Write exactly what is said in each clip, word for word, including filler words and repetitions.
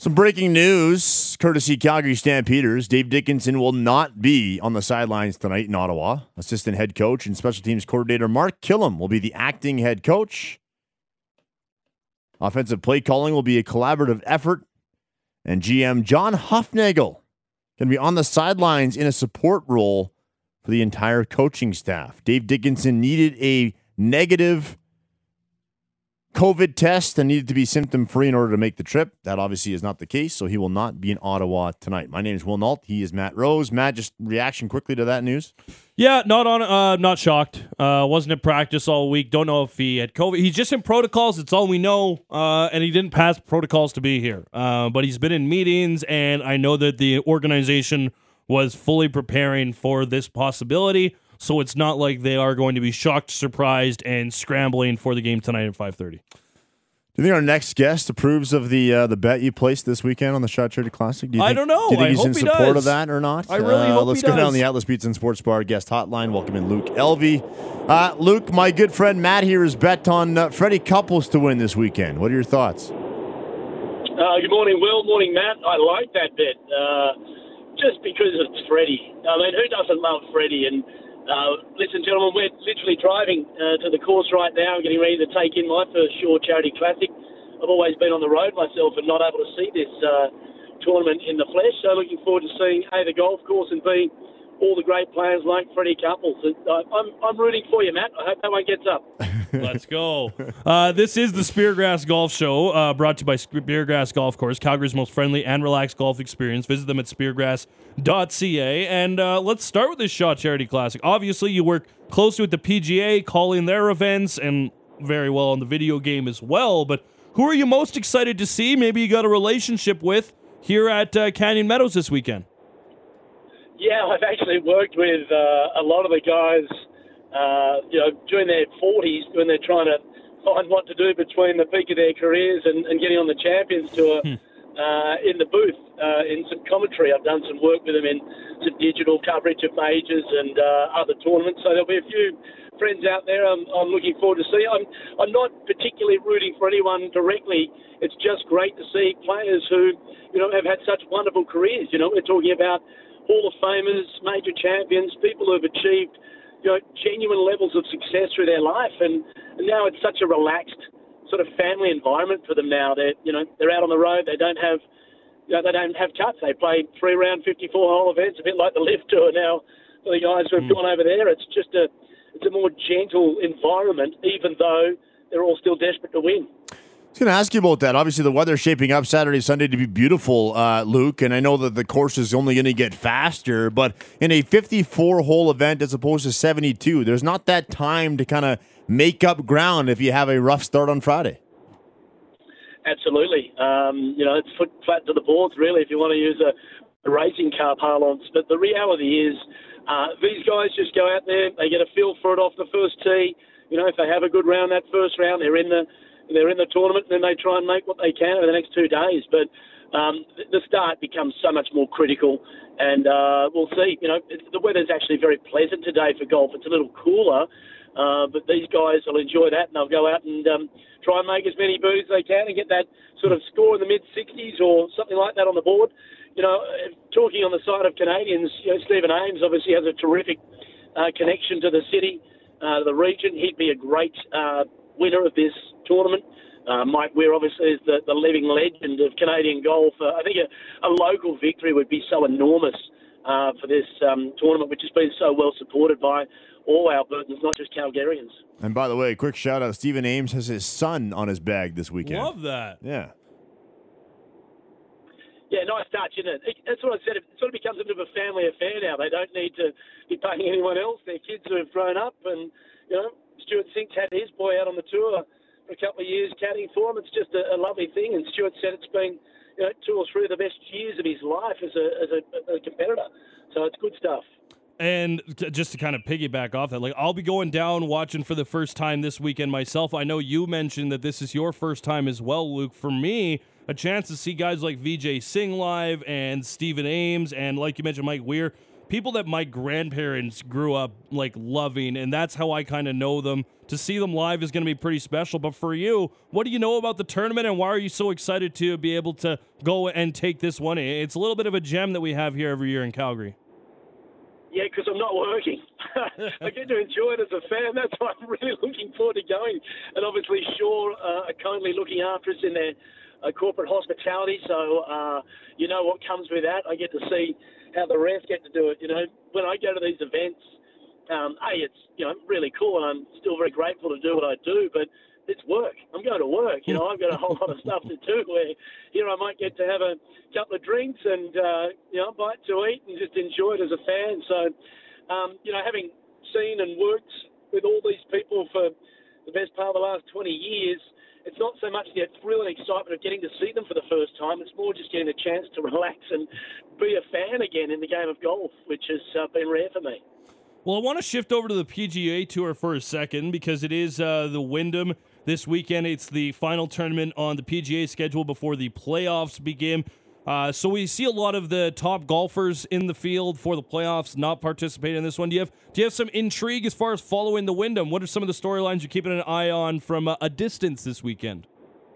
Some breaking news, courtesy Calgary Stampeders. Dave Dickenson will not be on the sidelines tonight in Ottawa. Assistant head coach and special teams coordinator Mark Killam will be the acting head coach. Offensive play calling will be a collaborative effort. And G M John Hufnagel going to be on the sidelines in a support role for the entire coaching staff. Dave Dickenson needed a negative COVID test and needed to be symptom-free in order to make the trip. That obviously is not the case, so he will not be in Ottawa tonight. My name is Will Nault. He is Matt Rose. Matt, just reaction quickly to that news? Yeah, not on. Uh, not shocked. Uh, wasn't at practice all week. Don't know if he had COVID. He's just in protocols. It's all we know. Uh, and he didn't pass protocols to be here. Uh, but he's been in meetings, and I know that the organization was fully preparing for this possibility. So it's not like they are going to be shocked, surprised, and scrambling for the game tonight at five thirty. Do you think our next guest approves of the uh, the bet you placed this weekend on the Shot Charity Classic? Do you I think, don't know. Do you think I he's hope in he support does. of that or not? I really uh, hope Let's he go does. down the Atlas Pizza and Sports Bar guest hotline. Welcome in Luke Elvey. Uh, Luke, my good friend Matt here has bet on uh, Freddie Couples to win this weekend. What are your thoughts? Uh, good morning, Will. Morning, Matt. I like that bet uh, just because it's Freddie. I mean, who doesn't love Freddie? And Uh, listen, gentlemen, we're literally driving uh, to the course right now, getting ready to take in my first Shore Charity Classic. I've always been on the road myself and not able to see this uh, tournament in the flesh, so looking forward to seeing A, the golf course, and B, all the great players like Freddie Couples. Uh, I'm, I'm rooting for you, Matt. I hope that one gets up. Let's go. Uh, this is the Speargrass Golf Show, uh, brought to you by Speargrass Golf Course, Calgary's most friendly and relaxed golf experience. Visit them at speargrass dot c a. And uh, let's start with this Shot Charity Classic. Obviously, you work closely with the P G A, calling their events, and very well on the video game as well. But who are you most excited to see? Maybe you got a relationship with here at uh, Canyon Meadows this weekend. Yeah, I've actually worked with uh, a lot of the guys Uh, you know, during their forties, when they're trying to find what to do between the peak of their careers and, and getting on the Champions Tour hmm. uh, in the booth, uh, in some commentary. I've done some work with them in some digital coverage of majors and uh, other tournaments. So there'll be a few friends out there I'm, I'm looking forward to see. I'm, I'm not particularly rooting for anyone directly. It's just great to see players who, you know, have had such wonderful careers. You know, we're talking about Hall of Famers, major champions, people who have achieved, you know, genuine levels of success through their life, and, and now it's such a relaxed sort of family environment for them now. They're, you know, they're out on the road. They don't have, you know, they don't have cuts. They play three round fifty-four hole events, a bit like the Lift Tour now. For the guys who have mm. gone over there, it's just a, it's a more gentle environment, even though they're all still desperate to win. I was going to ask you about that. Obviously, the weather's shaping up Saturday, Sunday to be beautiful, uh, Luke, and I know that the course is only going to get faster, but in a fifty-four hole event as opposed to seventy-two, there's not that time to kind of make up ground if you have a rough start on Friday. Absolutely. Um, you know, it's foot flat to the boards, really, if you want to use a, a racing car parlance. But the reality is uh, these guys just go out there, they get a feel for it off the first tee. You know, if they have a good round that first round, they're in the They're in the tournament, and then they try and make what they can over the next two days. But um, the start becomes so much more critical, and uh, we'll see. You know, the weather's actually very pleasant today for golf. It's a little cooler, uh, but these guys will enjoy that, and they'll go out and um, try and make as many birdies as they can and get that sort of score in the mid-sixties or something like that on the board. You know, talking on the side of Canadians, you know, Stephen Ames obviously has a terrific uh, connection to the city, uh, the region. He'd be a great uh, winner of this tournament. Uh, Mike Weir obviously is the, the living legend of Canadian golf. Uh, I think a, a local victory would be so enormous uh, for this um, tournament, which has been so well supported by all Albertans, not just Calgarians. And by the way, quick shout out, Stephen Ames has his son on his bag this weekend. Love that. Yeah. Yeah, nice touch, isn't it? That's what I said. It sort of becomes a bit of a family affair now. They don't need to be paying anyone else. They're kids who have grown up, and, you know, Stuart Sink's had his boy out on the tour for a couple of years caddying for him. It's just a, a lovely thing. And Stuart said it's been, you know, two or three of the best years of his life as a as a, a competitor. So it's good stuff. And t- just to kind of piggyback off that, like I'll be going down watching for the first time this weekend myself. I know you mentioned that this is your first time as well, Luke. For me, a chance to see guys like Vijay Singh live and Stephen Ames and, like you mentioned, Mike Weir, people that my grandparents grew up like loving, and that's how I kind of know them. To see them live is going to be pretty special. But for you, what do you know about the tournament, and why are you so excited to be able to go and take this one? It's a little bit of a gem that we have here every year in Calgary. Yeah, because I'm not working. I get to enjoy it as a fan. That's why I'm really looking forward to going. And obviously, Shaw uh, are kindly looking after us in their uh, corporate hospitality. So uh, you know what comes with that. I get to see how the refs get to do it. You know, when I go to these events, um, A, it's you know really cool, and I'm still very grateful to do what I do. But it's work. I'm going to work. You know, I've got a whole lot of stuff to do where here I might get to have a couple of drinks and, uh, you know, a bite to eat and just enjoy it as a fan. So, um, you know, having seen and worked with all these people for the best part of the last twenty years, it's not so much the thrill and excitement of getting to see them for the first time. It's more just getting a chance to relax and be a fan again in the game of golf, which has uh, been rare for me. Well, I want to shift over to the P G A Tour for a second because it is uh, the Wyndham this weekend. It's the final tournament on the P G A schedule before the playoffs begin. Uh, so we see a lot of the top golfers in the field for the playoffs not participate in this one. Do you have do you have some intrigue as far as following the Wyndham? What are some of the storylines you're keeping an eye on from a, a distance this weekend?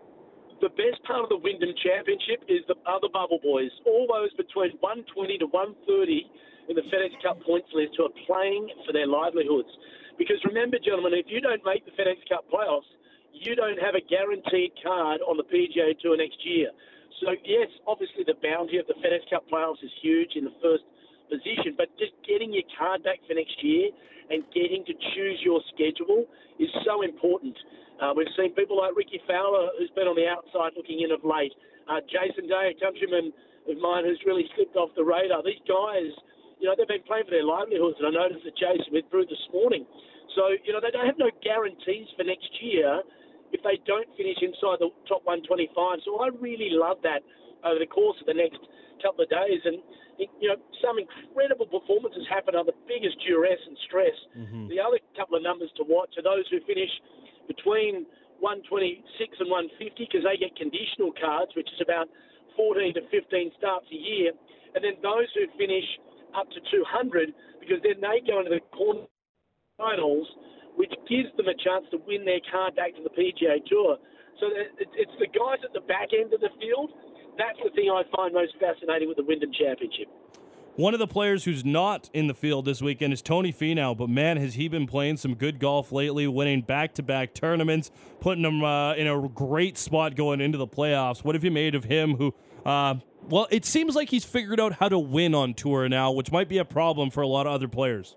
The best part of the Wyndham Championship is the other bubble boys, all those between one twenty to one thirty in the FedEx Cup points list who are playing for their livelihoods. Because remember, gentlemen, if you don't make the FedEx Cup playoffs, you don't have a guaranteed card on the P G A Tour next year. So, yes, obviously the bounty of the FedEx Cup playoffs is huge in the first position, but just getting your card back for next year and getting to choose your schedule is so important. Uh, we've seen people like Ricky Fowler, who's been on the outside looking in of late. Uh, Jason Day, a countryman of mine who's really slipped off the radar. These guys, you know, they've been playing for their livelihoods, and I noticed that Jason withdrew this morning. So, you know, they don't have no guarantees for next year if they don't finish inside the top one twenty-five. So I really love that over the course of the next couple of days. And, you know, some incredible performances happen under the biggest duress and stress. Mm-hmm. The other couple of numbers to watch are those who finish between one twenty-six and one fifty because they get conditional cards, which is about fourteen to fifteen starts a year. And then those who finish up to two hundred because then they go into the quarterfinals, which gives them a chance to win their card back to the P G A Tour. So it's the guys at the back end of the field. That's the thing I find most fascinating with the Wyndham Championship. One of the players who's not in the field this weekend is Tony Finau, but man, has he been playing some good golf lately, winning back-to-back tournaments, putting him uh, in a great spot going into the playoffs. What have you made of him who, uh, well, it seems like he's figured out how to win on tour now, which might be a problem for a lot of other players.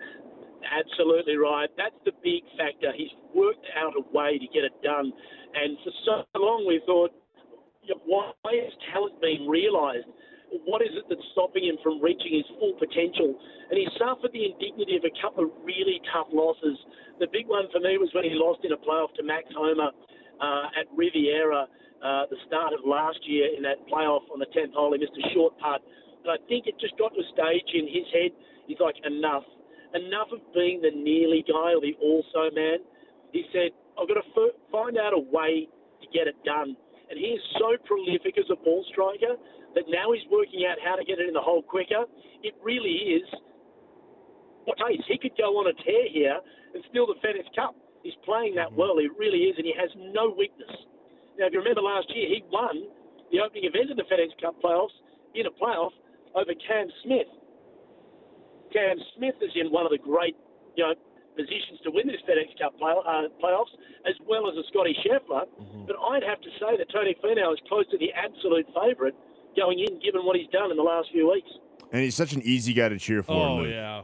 Absolutely right. That's the big factor. He's worked out a way to get it done. And for so long we thought, you know, why is talent being realised? What is it that's stopping him from reaching his full potential? And he suffered the indignity of a couple of really tough losses. The big one for me was when he lost in a playoff to Max Homa uh, at Riviera uh, the start of last year in that playoff on the tenth hole. He missed a short putt. And I think it just got to a stage in his head, he's like, enough. Enough of being the nearly guy or the also man. He said, I've got to f- find out a way to get it done. And he is so prolific as a ball striker that now he's working out how to get it in the hole quicker. It really is what pace. He could go on a tear here and steal the FedEx Cup. He's playing that well. He really is, and he has no weakness. Now, if you remember last year, he won the opening event of the FedEx Cup playoffs in a playoff over Cam Smith. Cam Smith is in one of the great, you know, positions to win this FedEx Cup play, uh, playoffs, as well as a Scotty Scheffler. Mm-hmm. But I'd have to say that Tony Finau is close to the absolute favourite going in, given what he's done in the last few weeks. And he's such an easy guy to cheer for. Oh, Luke. yeah.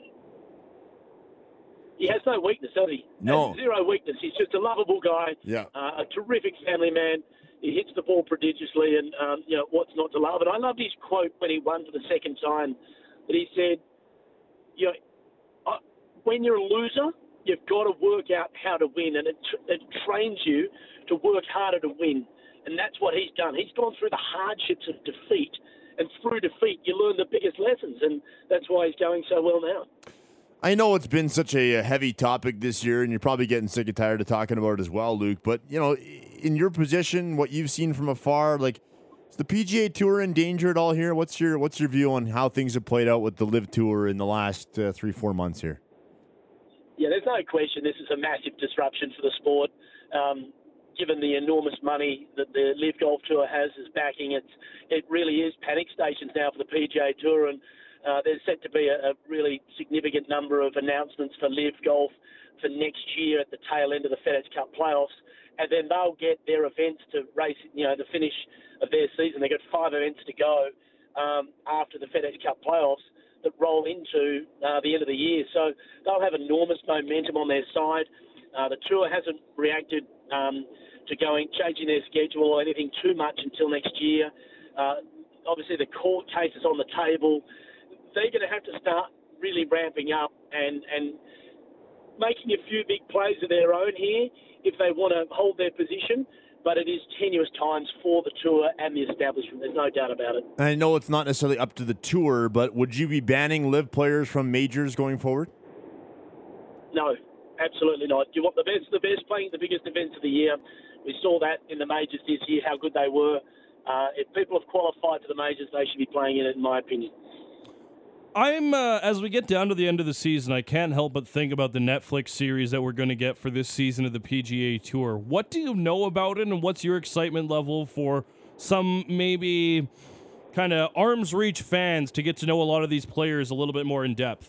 He has no weakness, does he? No. Has zero weakness. He's just a lovable guy, yeah. uh, a terrific family man. He hits the ball prodigiously, and, um, you know, what's not to love? And I loved his quote when he won for the second time, that he said, you know, uh, when you're a loser, you've got to work out how to win, and it, tr- it trains you to work harder to win. And that's what he's done. He's gone through the hardships of defeat, and through defeat, you learn the biggest lessons, and that's why he's going so well now. I know it's been such a heavy topic this year, and you're probably getting sick and tired of talking about it as well, Luke. But, you know, in your position, what you've seen from afar, like, Is the P G A Tour in danger at all here? What's your What's your view on how things have played out with the Live Tour in the last uh, three, four months here? Yeah, there's no question this is a massive disruption for the sport. Um, given the enormous money that the Live Golf Tour has as backing, it's, it really is panic stations now for the P G A Tour, and uh, there's set to be a, a really significant number of announcements for Live Golf for next year at the tail end of the FedEx Cup playoffs, and then they'll get their events to race, you know, the finish of their season. They've got five events to go um, after the FedEx Cup playoffs that roll into uh, the end of the year. So they'll have enormous momentum on their side. Uh, the tour hasn't reacted um, to going changing their schedule or anything too much until next year. Uh, obviously, the court case is on the table. They're going to have to start really ramping up and, and making a few big plays of their own here if they want to hold their position. But it is tenuous times for the tour and the establishment. There's no doubt about it. I know it's not necessarily up to the tour, but would you be banning Live players from majors going forward? No, absolutely not. You want the best, the best playing the biggest events of the year. We saw that in the majors this year, how good they were. Uh, if people have qualified for the majors, they should be playing in it, in my opinion. I'm, uh, as we get down to the end of the season, I can't help but think about the Netflix series that we're going to get for this season of the P G A Tour. What do you know about it, and what's your excitement level for some maybe kind of arm's reach fans to get to know a lot of these players a little bit more in depth?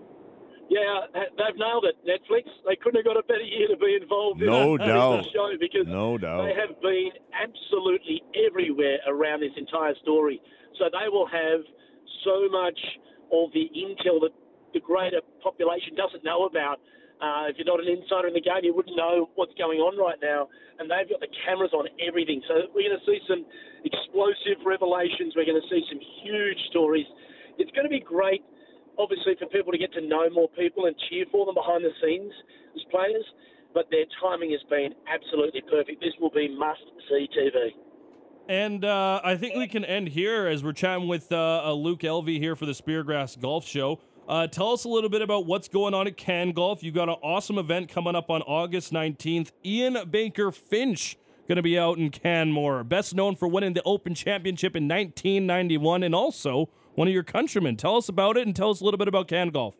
Yeah, they've nailed it, Netflix. They couldn't have got a better year to be involved no in doubt. the show because no doubt. they have been absolutely everywhere around this entire story. So they will have so much of the intel that the greater population doesn't know about. Uh, if you're not an insider in the game, you wouldn't know what's going on right now. And they've got the cameras on everything. So we're going to see some explosive revelations. We're going to see some huge stories. It's going to be great, obviously, for people to get to know more people and cheer for them behind the scenes as players. But their timing has been absolutely perfect. This will be must-see T V. And uh, I think we can end here as we're chatting with uh, uh, Luke Elvey here for the Speargrass Golf Show. Uh, tell us a little bit about what's going on at Can Golf. You've got an awesome event coming up on August nineteenth. Ian Baker Finch going to be out in Canmore, best known for winning the Open Championship in nineteen ninety-one, and also one of your countrymen. Tell us about it and tell us a little bit about Can Golf.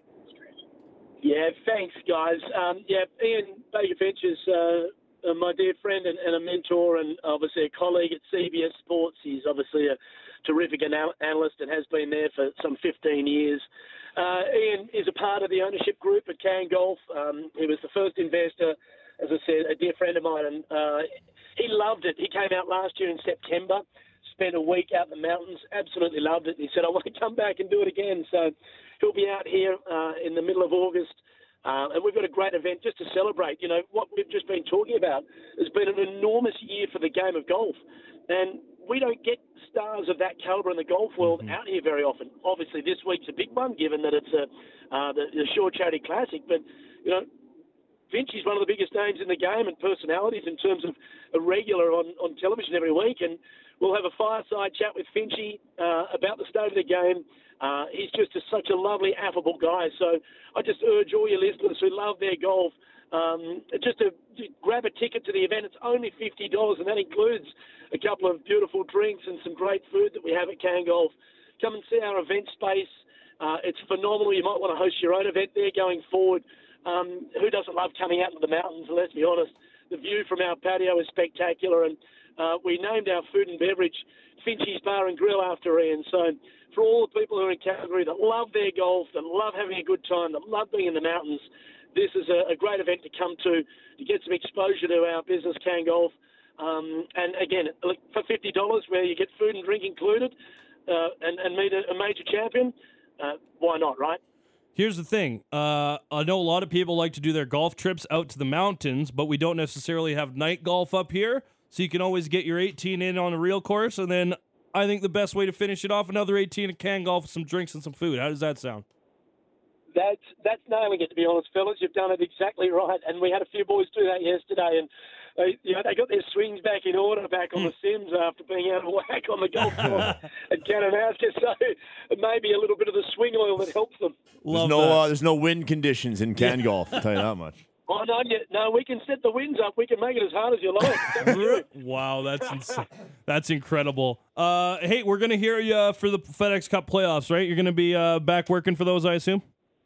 Yeah, thanks, guys. Um, yeah, Ian Baker Finch is uh, uh, my dear friend and, and a mentor, and obviously a colleague at C B S Sports. He's obviously a terrific anal- analyst and has been there for some fifteen years. Uh, Ian is a part of the ownership group at Can Golf. Um, he was the first investor, as I said, a dear friend of mine, and uh, he loved it. He came out last year in September, spent a week out in the mountains, absolutely loved it. And he said, I want to come back and do it again. So he'll be out here uh, in the middle of August. Uh, and we've got a great event just to celebrate. You know, what we've just been talking about has been an enormous year for the game of golf. And we don't get stars of that caliber in the golf world mm-hmm. out here very often. Obviously, this week's a big one, given that it's a uh, the, the Shore Charity Classic. But, you know, Vinci's one of the biggest names in the game and personalities in terms of a regular on, on television every week. And we'll have a fireside chat with Finchie uh, about the state of the game. Uh, he's just a, such a lovely, affable guy. So I just urge all your listeners who love their golf um, just to, to grab a ticket to the event. It's only fifty dollars, and that includes a couple of beautiful drinks and some great food that we have at Can Golf. Come and see our event space. Uh, it's phenomenal. You might want to host your own event there going forward. Um, who doesn't love coming out to the mountains? And let's be honest, the view from our patio is spectacular. And uh, we named our food and beverage Finchie's Bar and Grill after Ian. So for all the people who are in Calgary that love their golf, that love having a good time, that love being in the mountains, this is a, a great event to come to, to get some exposure to our business, Can Golf. Um, and again, for fifty dollars, where you get food and drink included, uh, and, and meet a, a major champion, uh, why not, right? Here's the thing. Uh, I know a lot of people like to do their golf trips out to the mountains, but we don't necessarily have night golf up here. So you can always get your eighteen in on a real course, and then I think the best way to finish it off, another eighteen at Can Golf with some drinks and some food. How does that sound? That's that's nailing it, to be honest, fellas. You've done it exactly right. And we had a few boys do that yesterday, and they, you know, they got their swings back in order back on the Sims after being out of whack on the golf course at Kananaska. So it may be a little bit of the swing oil that helps them. There's no, uh, there's no wind conditions in Can Golf, I'll tell you that much. Oh, no, yeah, no, we can set the winds up. We can make it as hard as you like. Wow, that's ins- that's incredible. Uh, hey, we're going to hear you for the FedEx Cup playoffs, right? You're going to be uh, back working for those, I assume?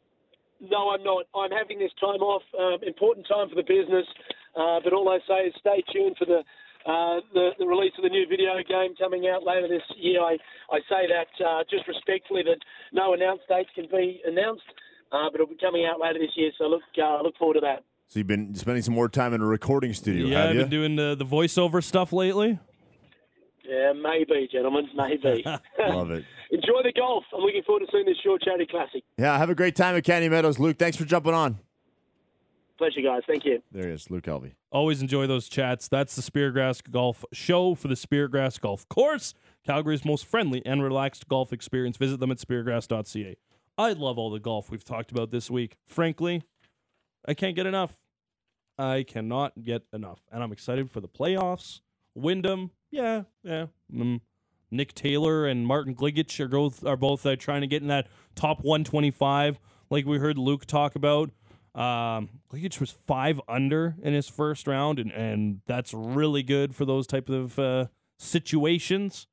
No, I'm not. I'm having this time off. Um, important time for the business. Uh, but all I say is stay tuned for the, uh, the the release of the new video game coming out later this year. I, I say that uh, just respectfully that no announced dates can be announced, uh, but it'll be coming out later this year. So look uh, look forward to that. So you've been spending some more time in a recording studio, yeah, have I've you? been doing the, the voiceover stuff lately. Yeah, maybe, gentlemen, maybe. Love it. Enjoy the golf. I'm looking forward to seeing this Short Charity Classic. Yeah, have a great time at Canyon Meadows. Luke, thanks for jumping on. Pleasure, guys. Thank you. There he is, Luke Helvey. Always enjoy those chats. That's the Speargrass Golf Show for the Speargrass Golf Course, Calgary's most friendly and relaxed golf experience. Visit them at speargrass dot c a. I love all the golf we've talked about this week. Frankly, I can't get enough. I cannot get enough. And I'm excited for the playoffs. Wyndham, yeah, yeah. Mm. Nick Taylor and Martin Gligic are both, are both uh, trying to get in that top one twenty-five, like we heard Luke talk about. Um, Gligic was five under in his first round, and, and that's really good for those type of uh, situations.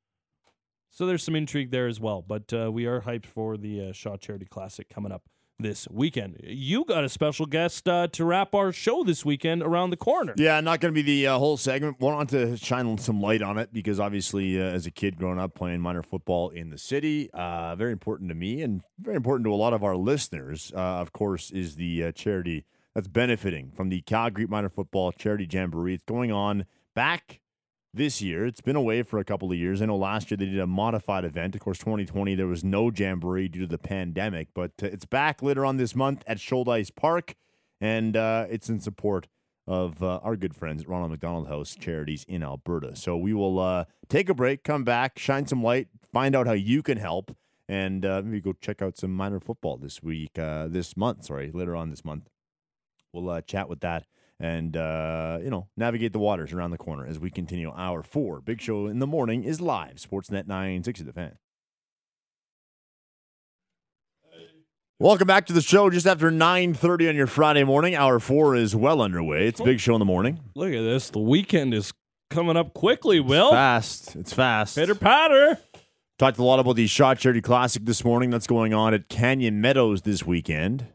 So there's some intrigue there as well. But uh, we are hyped for the uh, Shaw Charity Classic coming up this weekend. You got a special guest uh, to wrap our show this weekend around the corner. Yeah, not going to be the uh, whole segment. Wanted to shine some light on it because obviously uh, as a kid growing up playing minor football in the city, uh, very important to me and very important to a lot of our listeners, uh, of course, is the uh, charity that's benefiting from the Calgary Minor Football Charity Jamboree. It's going on back this year. It's been away for a couple of years. I know last year they did a modified event. Of course, twenty twenty, there was no Jamboree due to the pandemic, but uh, it's back later on this month at Shoaldice Park, and uh, it's in support of uh, our good friends at Ronald McDonald House Charities in Alberta. So we will uh, take a break, come back, shine some light, find out how you can help, and uh, maybe go check out some minor football this week, uh, this month, sorry, later on this month. We'll uh, chat with that and, uh, you know, navigate the waters around the corner as we continue hour four. Big Show in the Morning is live. Sportsnet nine sixty, The Fan. Welcome back to the show just after nine thirty on your Friday morning. Hour four is well underway. It's Big Show in the Morning. Look at this. The weekend is coming up quickly, Will. It's fast. It's fast. Pitter patter. Talked a lot about the Shaw Charity Classic this morning. That's going on at Canyon Meadows this weekend.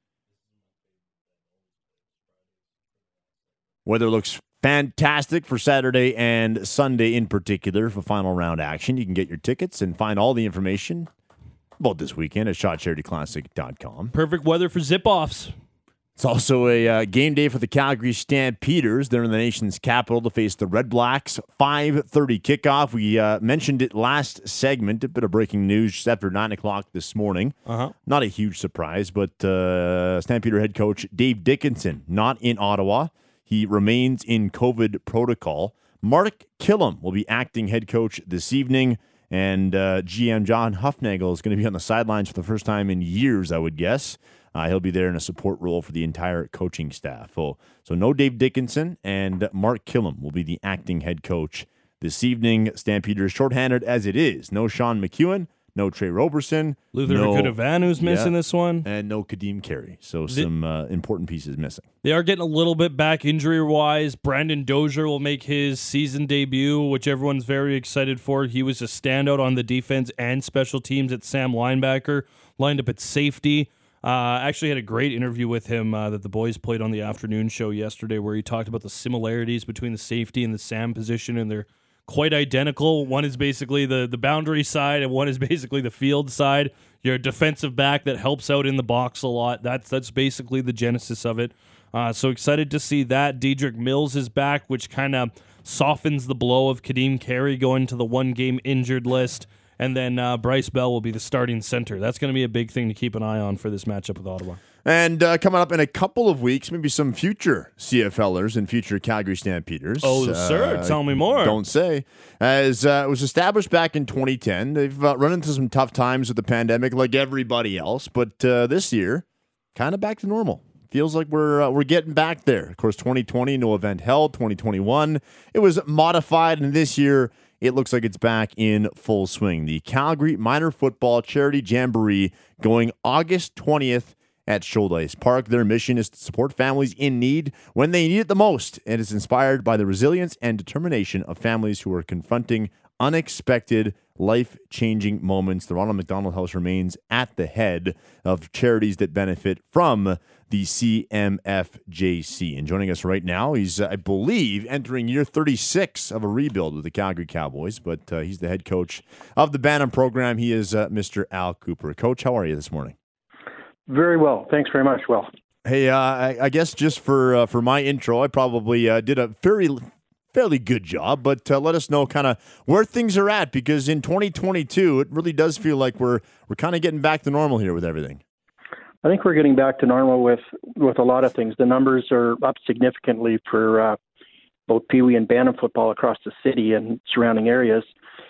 Weather looks fantastic for Saturday and Sunday in particular for final round action. You can get your tickets and find all the information about this weekend at shaw charity classic dot com. Perfect weather for zip-offs. It's also a uh, game day for the Calgary Stampeders. They're in the nation's capital to face the Red Blacks. five thirty kickoff. We uh, mentioned it last segment. A bit of breaking news just after nine o'clock this morning. Uh-huh. Not a huge surprise, but uh, Stampeder head coach Dave Dickinson not in Ottawa. He remains in COVID protocol. Mark Killam will be acting head coach this evening, and uh, G M John Hufnagel is going to be on the sidelines for the first time in years, I would guess. Uh, he'll be there in a support role for the entire coaching staff. So, so no Dave Dickinson, and Mark Killam will be the acting head coach this evening. Stampeders shorthanded as it is. No Sean McEwen. No Trey Roberson. Luther no, Rakutavanu's missing yeah, this one. And no Kadeem Carey. So The, some uh, important pieces missing. They are getting a little bit back injury-wise. Brandon Dozier will make his season debut, which everyone's very excited for. He was a standout on the defense and special teams at Sam linebacker, lined up at safety. Uh, actually had a great interview with him uh, that the boys played on the afternoon show yesterday where he talked about the similarities between the safety and the Sam position, and they're quite identical. One is basically the, the boundary side, and one is basically the field side. You're a defensive back that helps out in the box a lot. That's that's basically the genesis of it. Uh, so excited to see that. Dedrick Mills is back, which kind of softens the blow of Kadeem Carey going to the one-game injured list. And then uh, Bryce Bell will be the starting center. That's going to be a big thing to keep an eye on for this matchup with Ottawa. And uh, coming up in a couple of weeks, maybe some future CFLers and future Calgary Stampeders. Oh, uh, sir, tell me more. Don't say. As uh, it was established back in twenty ten, they've uh, run into some tough times with the pandemic like everybody else. But uh, this year, kind of back to normal. Feels like we're uh, we're getting back there. Of course, twenty twenty, no event held. twenty twenty-one, it was modified. And this year, it looks like it's back in full swing. The Calgary Minor Football Charity Jamboree going August twentieth at Shoaldice Park. Their mission is to support families in need when they need it the most, and is inspired by the resilience and determination of families who are confronting unexpected, life-changing moments. The Ronald McDonald House remains at the head of charities that benefit from the C M F J C. And joining us right now, he's, uh, I believe, entering year thirty-six of a rebuild with the Calgary Cowboys, but uh, he's the head coach of the Bantam program. He is uh, Mister Al Cooper. Coach, how are you this morning? Very well. Thanks very much, Will. Hey, uh, I, I guess just for uh, for my intro, I probably uh, did a very fairly good job, but uh, let us know kind of where things are at, because in twenty twenty-two, it really does feel like we're we're kind of getting back to normal here with everything. I think we're getting back to normal with, with a lot of things. The numbers are up significantly for uh, both Pee Wee and Bantam football across the city and surrounding areas,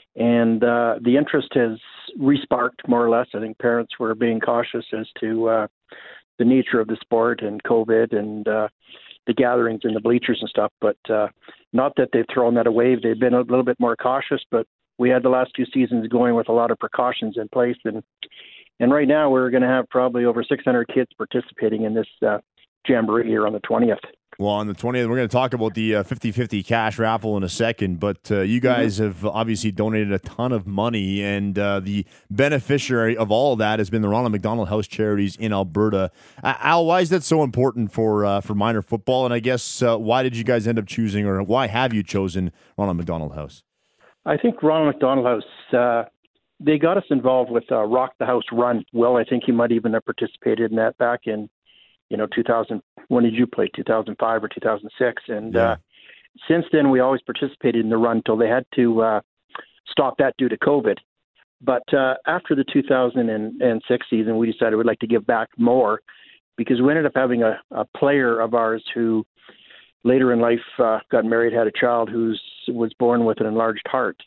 and uh, the interest has resparked more or less. I think parents were being cautious as to uh, the nature of the sport and COVID and uh, the gatherings in the bleachers and stuff, but uh, not that they've thrown that away. They've been a little bit more cautious, but we had the last two seasons going with a lot of precautions in place, and and right now we're going to have probably over six hundred kids participating in this uh, jamboree here on the twentieth. Well, on the twentieth, we're going to talk about the uh, fifty-fifty cash raffle in a second, but uh, you guys mm-hmm. have obviously donated a ton of money, and uh, the beneficiary of all of that has been the Ronald McDonald House Charities in Alberta. Uh, Al, why is that so important for uh, for minor football, and I guess uh, why did you guys end up choosing, or why have you chosen Ronald McDonald House? I think Ronald McDonald House, uh, they got us involved with uh, Rock the House Run. Well, I think you might even have participated in that back in you know, two thousand, when did you play, two thousand five or two thousand six? And yeah. uh, since then, we always participated in the run until they had to uh, stop that due to COVID. But uh, after the two thousand six season, we decided we'd like to give back more, because we ended up having a, a player of ours who later in life uh, got married, had a child who was born with an enlarged heart.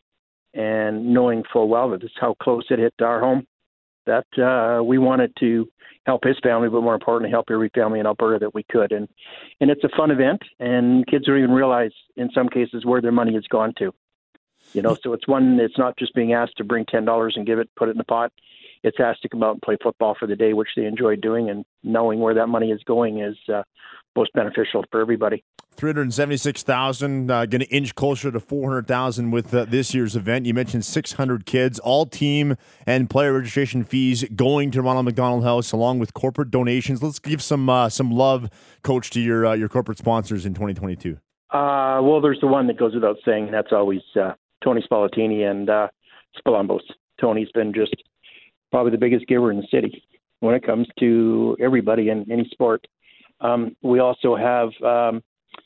And knowing full well that this is how close it hit our home, that uh, we wanted to help his family, but more importantly, help every family in Alberta that we could. And and it's a fun event, and kids don't even realize in some cases where their money has gone to. You know, so it's one, it's not just being asked to bring ten dollars and give it, put it in the pot. It's asked to come out and play football for the day, which they enjoy doing, and knowing where that money is going is uh, most beneficial for everybody. three hundred seventy-six thousand, uh, going to inch closer to four hundred thousand with uh, this year's event. You mentioned six hundred kids, all team and player registration fees going to Ronald McDonald House, along with corporate donations. Let's give some uh, some love, Coach, to your uh, your corporate sponsors in twenty twenty-two. Uh, well, there's the one that goes without saying, and that's always uh, Tony Spallettini and uh, Spolumbos. Tony's been just probably the biggest giver in the city when it comes to everybody in any sport. Um, we also have um,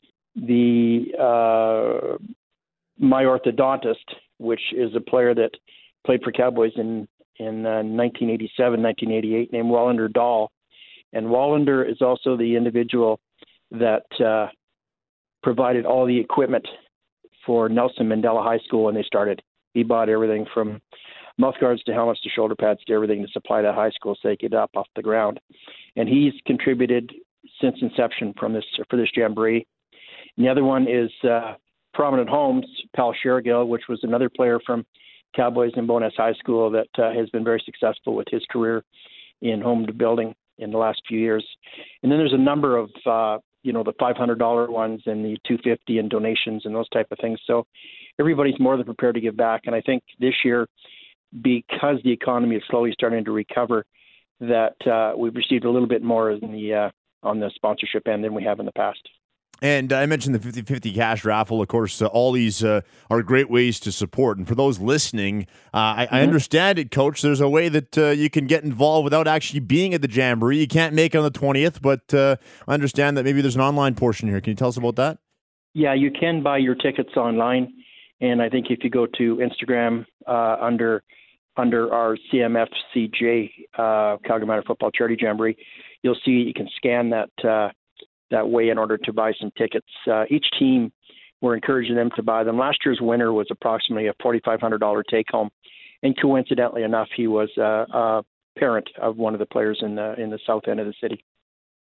the uh, My Orthodontist, which is a player that played for Cowboys in, in uh, nineteen eighty-seven, nineteen eighty-eight, named Wallander Dahl. And Wallander is also the individual that uh, provided all the equipment for Nelson Mandela High School when they started. He bought everything from mouth guards to helmets to shoulder pads to everything to supply that high school so they get up off the ground. And he's contributed since inception from this for this jamboree. And the other one is uh, Prominent Homes, Pal Shergill, which was another player from Cowboys and Bowness High School that uh, has been very successful with his career in home building in the last few years. And then there's a number of, uh, you know, the five hundred dollars ones and the two hundred fifty dollars and donations and those type of things. So everybody's more than prepared to give back. And I think this year, because the economy is slowly starting to recover, that uh, we've received a little bit more in the uh, on the sponsorship end than we have in the past. And I mentioned the fifty-fifty cash raffle. Of course, uh, all these uh, are great ways to support. And for those listening, uh, I, mm-hmm. I understand it, Coach. There's a way that uh, you can get involved without actually being at the Jamboree. You can't make it on the twentieth, but uh, I understand that maybe there's an online portion here. Can you tell us about that? Yeah, you can buy your tickets online. And I think if you go to Instagram uh, under under our C M F C J, uh, Calgary Minor Football Charity Jamboree, you'll see you can scan that uh, that way in order to buy some tickets. Uh, each team, we're encouraging them to buy them. Last year's winner was approximately a forty-five hundred dollars take-home, and coincidentally enough, he was uh, a parent of one of the players in the in the south end of the city.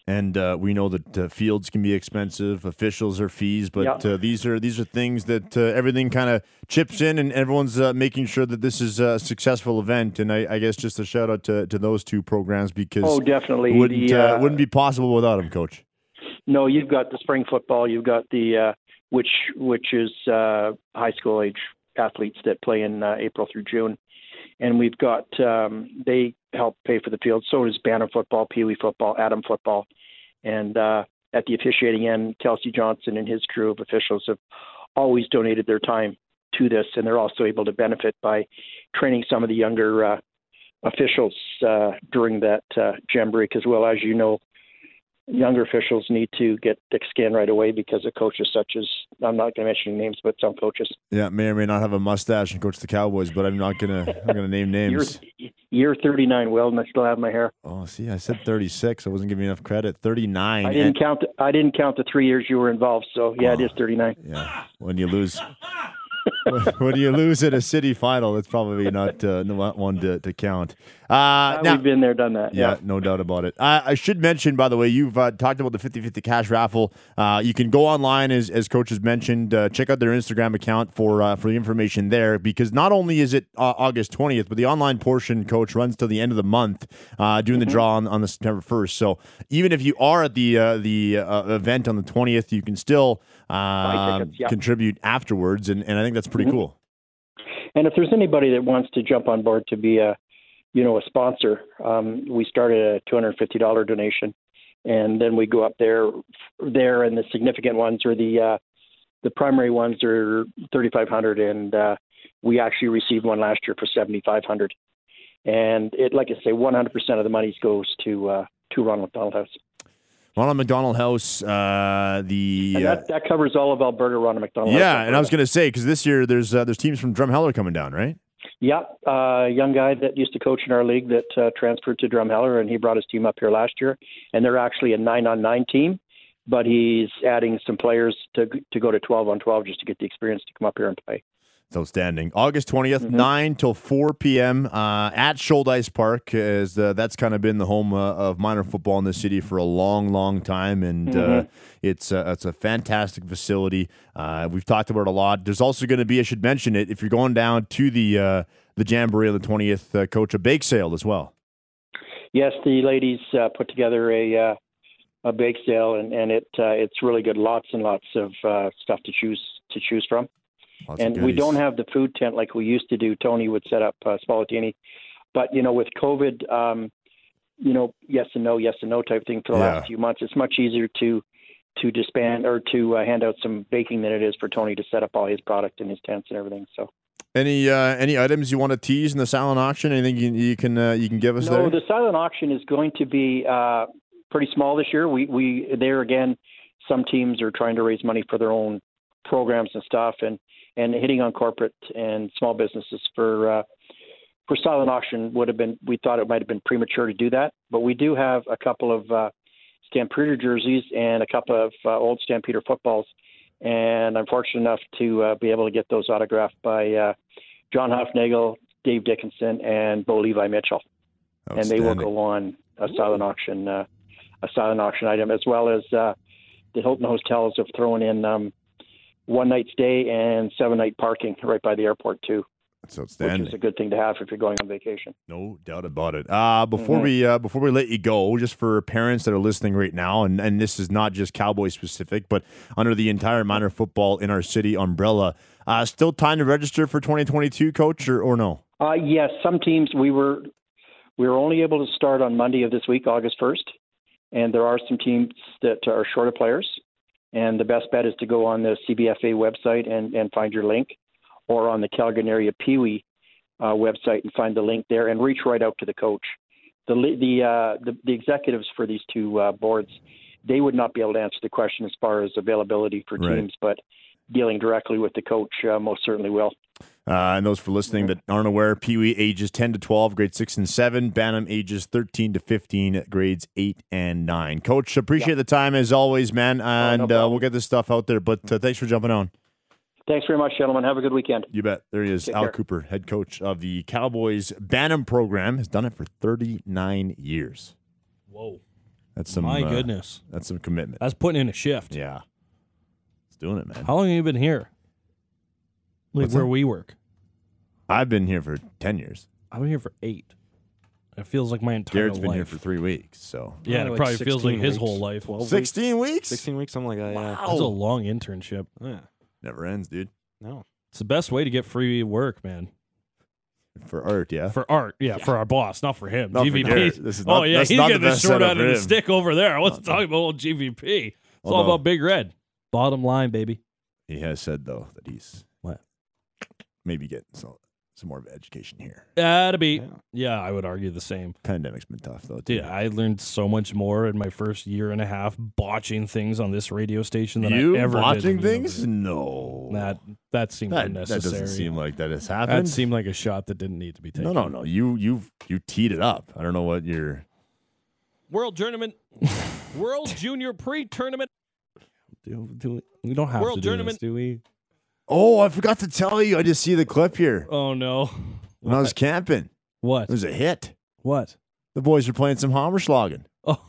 And uh, we know that uh, fields can be expensive, officials are fees, but Yep. uh, these are these are things that uh, everything kind of chips in, and everyone's uh, making sure that this is a successful event. And I, I guess just a shout out to, to those two programs because Oh, definitely. it wouldn't The, uh, uh, wouldn't be possible without them, Coach. No, you've got the spring football. You've got the uh, which which is uh, high school age athletes that play in uh, April through June, and we've got um, they help pay for the field. So does Bantam football, Pee Wee football, Adam football, and uh, at the officiating end, Kelsey Johnson and his crew of officials have always donated their time to this, and they're also able to benefit by training some of the younger uh, officials uh, during that uh, jamboree, because, well, as you know, younger officials need to get thick skin right away because of coaches such as, I'm not going to mention names, but some coaches. Yeah, may or may not have a mustache and coach the Cowboys, but I'm not gonna I'm gonna name names. You're, you're thirty-nine, Will, and I still have my hair. Oh, see, I said thirty-six. I wasn't giving you enough credit. thirty-nine. I didn't and- count. I didn't count the three years you were involved. So yeah, it is thirty-nine. Yeah, when you lose, when, when you lose at a city final, it's probably not uh, not one to, to count. Uh, Uh, now, we've been there, done that. yeah, Yeah. no doubt about it. I, I should mention, by the way, you've uh, talked about the fifty-fifty cash raffle. Uh, you can go online, as as Coach has mentioned, uh, check out their Instagram account for uh, for the information there, because not only is it uh, August twentieth, but the online portion, Coach, runs till the end of the month, uh, doing Mm-hmm. the draw on, on the September first. So even if you are at the uh, the uh, event on the twentieth, you can still uh, tickets, yeah. contribute afterwards, and, and I think that's pretty Mhm. cool. And if there's anybody that wants to jump on board to be a, you know, a sponsor, um, we started a two hundred fifty dollars donation, and then we go up there, there, and the significant ones are the uh, the primary ones are thirty-five hundred dollars, and uh, we actually received one last year for seventy-five hundred dollars. And it, like I say, one hundred percent of the money goes to uh, to Ronald McDonald House, Ronald McDonald House, uh, the and uh, that, that covers all of Alberta. Ronald McDonald House. yeah, and I was going to say, because this year there's uh, there's teams from Drumheller coming down, right? Yeah, uh, young guy that used to coach in our league that uh, transferred to Drumheller, and he brought his team up here last year. And they're actually a nine-on-nine team, but he's adding some players to to go to twelve-on-twelve just to get the experience to come up here and play. It's outstanding. August twentieth, Mm-hmm. nine till four p.m. Uh, at Shoaldice Park, as uh, that's kind of been the home uh, of minor football in the city for a long, long time, and uh, Mhm. it's uh, it's a fantastic facility. Uh, we've talked about it a lot. There's also going to be, I should mention it, if you're going down to the uh, the Jamboree on the twentieth, uh, Coach, a bake sale as well. Yes, the ladies uh, put together a uh, a bake sale, and and it uh, it's really good. Lots and lots of uh, stuff to choose to choose from. Lots of And we goodies. don't have the food tent like we used to do. Tony would set up uh, Spallettini, but you know, with COVID, um, you know, yes and no, yes and no type thing for the Yeah. last few months, it's much easier to to disband or to uh, hand out some baking than it is for Tony to set up all his product and his tents and everything. So Any uh, any items you want to tease in the silent auction? Anything you, you can uh, you can give us no, there? the silent auction is going to be uh, pretty small this year. We we there again, some teams are trying to raise money for their own programs and stuff, and and hitting on corporate and small businesses for uh, for silent auction would have been, we thought it might have been premature to do that, but we do have a couple of uh, Stampeder jerseys and a couple of uh, old Stampeder footballs, and I'm fortunate enough to uh, be able to get those autographed by uh, John Hofnagel, Dave Dickinson, and Bo Levi Mitchell, and they will Outstanding. go on a silent auction, uh, a silent auction item, as well as uh, the Hilton hotels have thrown in um, one night stay and seven night parking right by the airport too, That's which outstanding. is a good thing to have if you're going on vacation. No doubt about it. Uh, before Mhm. we uh, before we let you go, just for parents that are listening right now, and, and this is not just Cowboy specific, but under the entire minor football in our city umbrella, uh, still time to register for twenty twenty-two, Coach, or, or no? Uh, yes, some teams we were we were only able to start on Monday of this week, August first, and there are some teams that are short of players. And the best bet is to go on the C B F A website and, and find your link, or on the Calgary area Pee Wee uh, website and find the link there, and reach right out to the coach. The the uh, the, the executives for these two uh, boards, they would not be able to answer the question as far as availability for Right. teams, but dealing directly with the coach uh, most certainly will. Uh, and those for listening that aren't aware, Pee Wee ages ten to twelve, grades six and seven. Bantam ages thirteen to fifteen, grades eight and nine. Coach, appreciate the time as always, man. And uh, problem. we'll get this stuff out there. But uh, thanks for jumping on. Thanks very much, gentlemen. Have a good weekend. You bet. There he is, Take Al care. Cooper, head coach of the Cowboys Bantam program. Has done it for thirty-nine years. Whoa. That's some. My uh, goodness. That's some commitment. That's putting in a shift. Yeah. It's doing it, man. How long have you been here? Like What's where that? we work. I've been here for ten years. I've been here for eight. It feels like my entire Garrett's life. been here for three weeks, so. Yeah, Probably it like probably feels like sixteen his weeks, whole life. twelve weeks. sixteen weeks? sixteen weeks, something like that, yeah. That's a long internship. Yeah. Never ends, dude. No. It's the best way to get free work, man. For art, yeah. For art, yeah, for our boss, not for him. Not for G V P. Garrett. This is oh not- yeah, that's he's not the getting the best short setup out for of the him. stick over there. I wasn't talking about old G V P. It's all Although- about Big Red. Bottom line, baby. He has said, though, that he's What? maybe getting some, some more of an education here. That'd be. Yeah. Yeah, I would argue the same. Pandemic's been tough, though, too. Dude, I learned so much more in my first year and a half botching things on this radio station than you I ever watching did. in things? the- No. That that seemed that, that unnecessary. doesn't seem like that has that happened. seemed like a shot that didn't need to be taken. no, no, no. You you you teed it up. I don't know what you're. World Tournament, World Junior Pre-Tournament. Do, do, we don't have World to do Tournament. this, do we? Oh, I forgot to tell you. I just see the clip here. Oh no! When I was camping, What? it was a hit. What? The boys were playing some Hammerschlagen. Oh.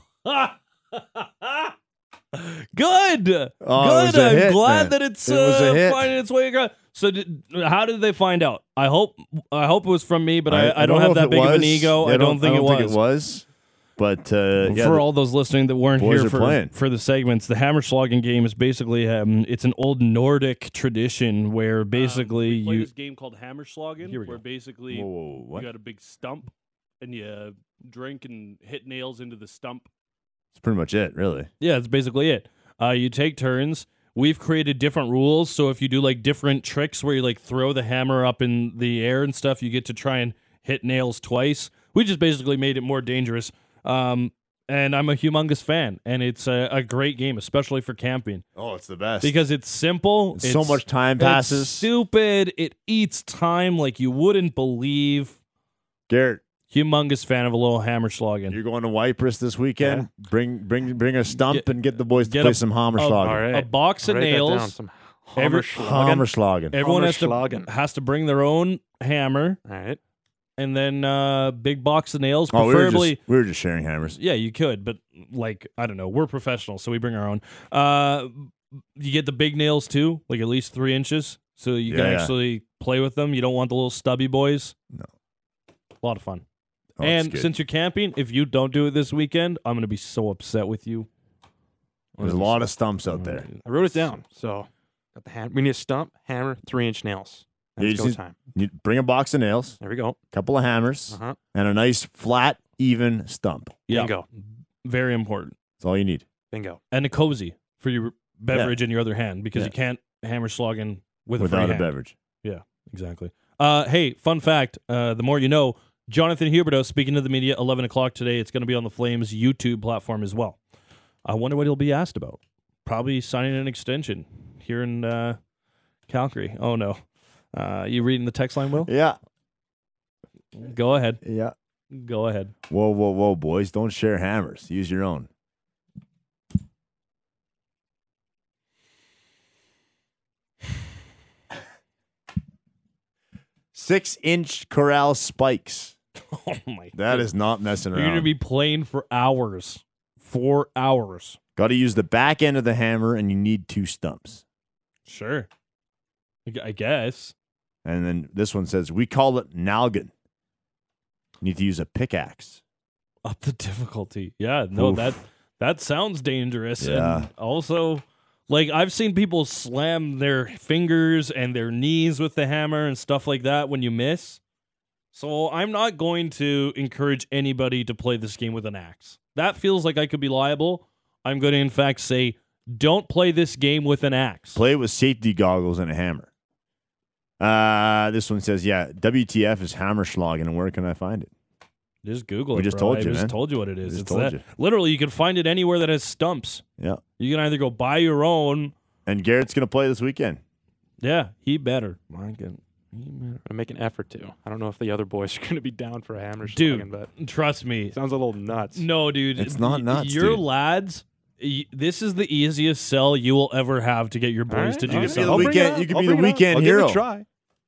Good. Oh, it Good. was a I'm hit, glad man. that it's It was a uh, hit. finding its way across. So, did, how did they find out? I hope. I hope it was from me, but I, I, don't, know have if that it big of an was. ego. Yeah, I don't think I don't it think was. it was. But uh, yeah, for the- all those listening that weren't boys here are for, playing. for the segments, the Hammerschlagen game is basically um, it's an old Nordic tradition where basically Um, we play you this game called Hammerschlagen, Here we where go. basically Whoa, whoa, whoa, what? you got a big stump and you drink and hit nails into the stump. That's pretty much it, really. yeah, that's basically it. Uh, you take turns. We've created different rules, so if you do like different tricks where you like throw the hammer up in the air and stuff, you get to try and hit nails twice. We just basically made it more dangerous. Um, and I'm a humongous fan, and it's a, a great game, especially for camping. Oh, it's the best. Because it's simple. It's so much time passes. It's stupid. It eats time like you wouldn't believe. Garrett, Humongous fan of a little Hammerschlagen. you're going to Ypres this weekend. Bring bring bring a stump Get- and get the boys to get play a- some a- Hammerschlagen. All right. A box of Write that down. nails. Some Every- Hammerschlagen. Hammerschlagen. Everyone has to Hammerschlagen. has to bring their own hammer, All right. and then uh, big box of nails. Oh, we were, Preferably, just, we were just sharing hammers. yeah, you could, but like I don't know, we're professionals, so we bring our own. Uh, you get the big nails too, like at least three inches, so you can Yeah, yeah. actually play with them. You don't want the little stubby boys. No. A lot of fun. Oh, it's and good. since you're camping, if you don't do it this weekend, I'm going to be so upset with you. There's a lot of stumps out there. I wrote it down. So got the ham- we need a stump, hammer, three inch nails. Yeah, you That's just go need- time. You bring a box of nails, There we go. a couple of hammers, Uh huh. and a nice flat, even stump. Yeah, Bingo. very important. That's all you need. Bingo. And a cozy for your beverage in your other hand because Yeah. you can't hammer slogging with a Without free a hand. beverage. Exactly. Uh, hey, fun fact: uh, the more you know. Jonathan Huberto speaking to the media, eleven o'clock today. It's going to be on the Flames YouTube platform as well. I wonder what he'll be asked about. Probably signing an extension here in uh, Calgary. Oh no, uh, you reading the text line, Will? Yeah. Go ahead. Yeah. Go ahead. Whoa, whoa, whoa, boys. Don't share hammers. Use your own. Six inch corral spikes. Oh my! That is not messing You're around. going to be playing for hours, four hours. Got to use the back end of the hammer, and you need two stumps. Sure. I gu- I guess. And then this one says, we call it Nalgan. You need to use a pickaxe. Up the difficulty. Yeah, no, Oof. that that sounds dangerous. Yeah. And also, like I've seen people slam their fingers and their knees with the hammer and stuff like that when you miss. So I'm not going to encourage anybody to play this game with an axe. That feels like I could be liable. I'm going to in fact say, don't play this game with an axe. Play it with safety goggles and a hammer. Uh, this one says, yeah, W T F is Hammerschlagen, and where can I find it? Just Google We it. just bro. told I you, just man. told you what it is. just It's told that- you. Literally, you can find it anywhere that has stumps. Yeah. You can either go buy your own. And Garrett's going to play this weekend. Yeah, he better. My God. He better. I make an effort to. I don't know if the other boys are going to be down for a hammer Dude. slugging, but Trust me. sounds a little nuts. No, dude. It's not y- nuts, Your dude. lads, y- this is the easiest sell you will ever have to get your boys All right, to all do right. be the something. I'll bring it weekend- up. you could I'll be the bring it up. weekend I'll hero. Give it a try.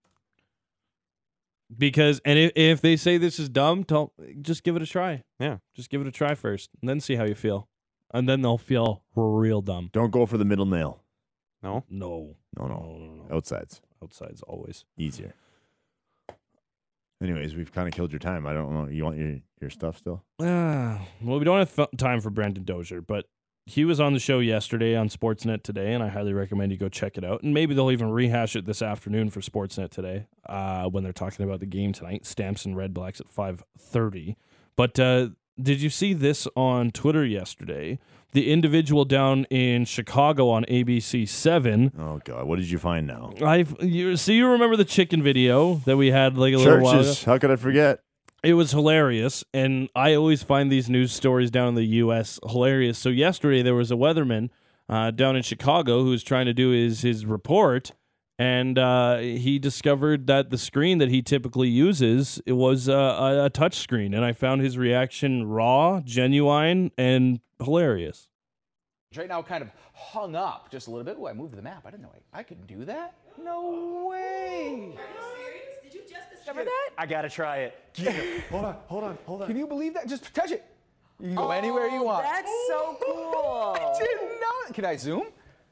Because, and if, if they say this is dumb, don't just give it a try. Yeah. Just give it a try first and then see how you feel. and then they'll feel real dumb. Don't go for the middle nail. No? No, No, no. no, no, no. Outsides. Outside's always. Easier. Anyways, we've kind of killed your time. I don't know. You want your, your stuff still? Ah, well, we don't have f- time for Brendan Dozier, but he was on the show yesterday on Sportsnet today, and I highly recommend you go check it out. And maybe they'll even rehash it this afternoon for Sportsnet today uh, when they're talking about the game tonight, Stamps and Red Blacks at five thirty. But uh, did you see this on Twitter yesterday? The individual down in Chicago on A B C seven. Oh, God. What did you find now? I've you so you remember the chicken video that we had like a little while ago? Churches. How could I forget? It was hilarious, and I always find these news stories down in the U S hilarious. So yesterday there was a weatherman uh, down in Chicago who was trying to do his his report, and uh, he discovered that the screen that he typically uses it was uh, a, a touch screen, and I found his reaction raw, genuine, and hilarious. Right now, kind of hung up just a little bit. Oh, I moved the map. I didn't know I, I could do that. No way. Did you just discover that? I gotta try it. Hold on, hold on, hold on. Can you believe that? Just touch it. You can go anywhere you want. That's so cool. I didn't know it. Can I zoom?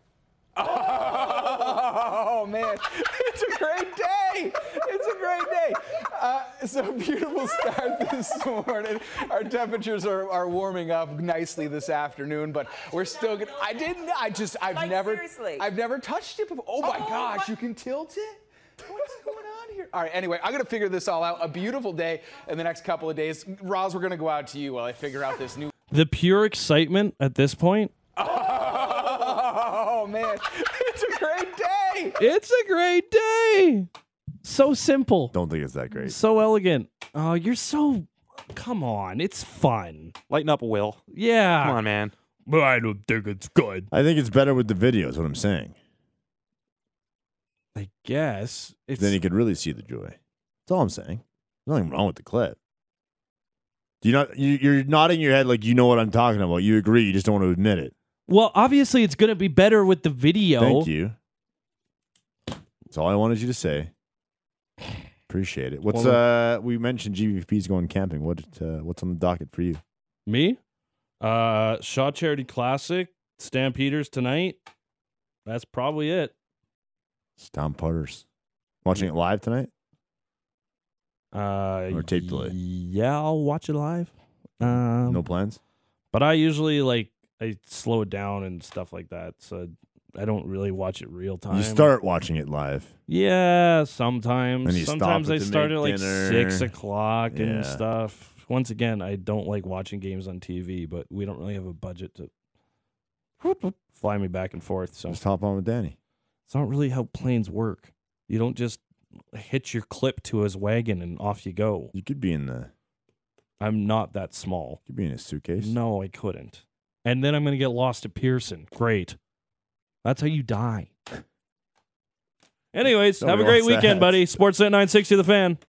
Oh man, it's a great day. It's a great day. Uh, it's a beautiful start this morning. Our temperatures are, are warming up nicely this afternoon, but we're still gonna. I didn't. I just. I've Like, never. seriously? I've never touched it before. Oh my Oh, gosh, what? you can tilt it. What's going on here? All right. Anyway, I'm gonna figure this all out. A beautiful day in the next couple of days. Roz, we're gonna go out to you while I figure out this new. The pure excitement at this point. Oh man, it's a great day. It's a great day. So simple. Don't think it's that great. So elegant. Oh, you're so. Come on, it's fun. Lighten up, Will. Yeah. Come on, man. But I don't think it's good. I think it's better with the video, is what I'm saying. I guess it's. Then you could really see the joy. That's all I'm saying. There's nothing wrong with the clip. Do you not? You, you're nodding your head like you know what I'm talking about. You agree. You just don't want to admit it. Well, obviously, it's going to be better with the video. Thank you. That's all I wanted you to say. Appreciate it. What's Well, uh? We mentioned G V P's going camping. What uh, what's on the docket for you? Me? Uh, Shaw Charity Classic, Stampeders tonight. That's probably it. Stomp putters. Watching it live tonight? Uh, Or tape delay? Yeah, I'll watch it live. Um, No plans? But I usually like I slow it down and stuff like that, so I don't really watch it real time. You start watching it live. Yeah, sometimes. And you stop Sometimes it I to start make at like dinner. six o'clock Yeah. and stuff. Once again, I don't like watching games on T V, but we don't really have a budget to fly me back and forth. So Just hop on with Danny. it's not really how planes work. You don't just hitch your clip to his wagon and off you go. You could be in the. I'm not that small. You could be in a suitcase. No, I couldn't. And then I'm going to get lost at Pearson. Great. That's how you die. Anyways, Nobody have a great wants weekend, that. buddy. Sportsnet nine sixty The Fan.